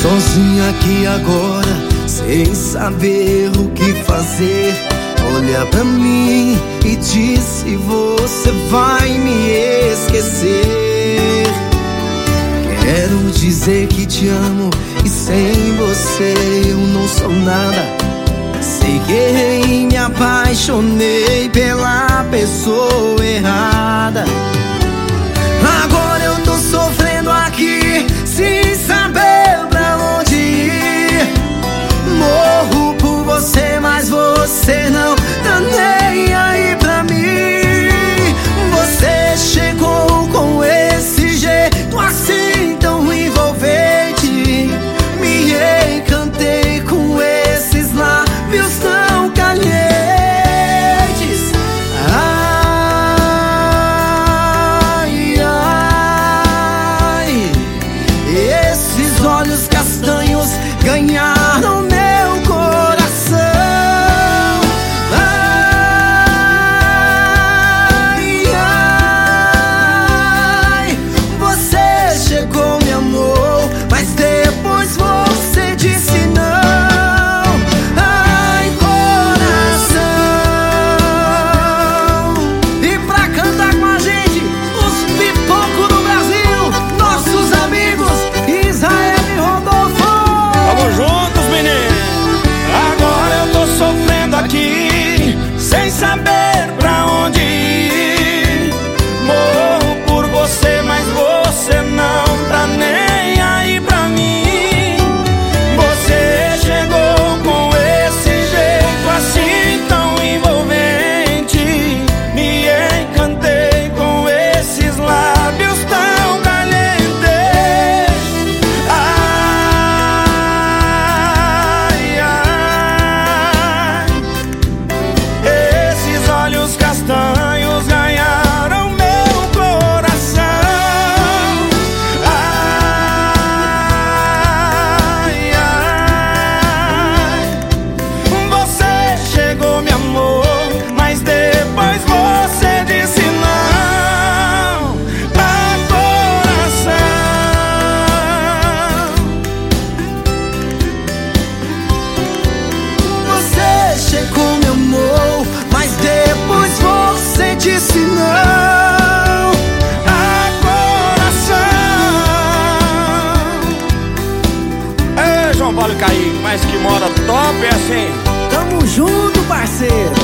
Sozinha aqui agora, sem saber o que fazer. Olha pra mim e diz se você vai me esquecer. Quero dizer que te amo e sem você eu não sou nada. Sei que errei, me apaixonei pela pessoa errada. Agora eu tô sofrendo aqui sem saber pra onde ir. Morro por você, mas você não tá nem aí pra mim. Você chegou com esse jeito assim tão envolvente. Me encantei com esses lábios tão calientes. Ai, ai, esses olhos castanhos ganharam meu coração. Ai, ai, você chegou, me amou, mas depois você disse não. Ai, coração. E pra cantar com a gente, os pipocos do Brasil, nossos amigos Israel e Rodolfo. Vamos juntos, meninos! Agora eu tô sofrendo aqui, sem saber pra onde ir. Morro por você, mas você não tá nem aí pra mim. Você chegou com esse jeito assim tão envolvente. Me encantei com esses lábios tão calientes. Ai, ai, esses olhos castanhos ganharam meu coração. Ai, ai, você chegou, me amou, mas depois você disse não. Ah, coração. Você chegou, me amou, mas depois você disse não. Ah, coração. Ei, João Paulo e Kaique, mas que moda top é assim. Tamo junto, parceiro.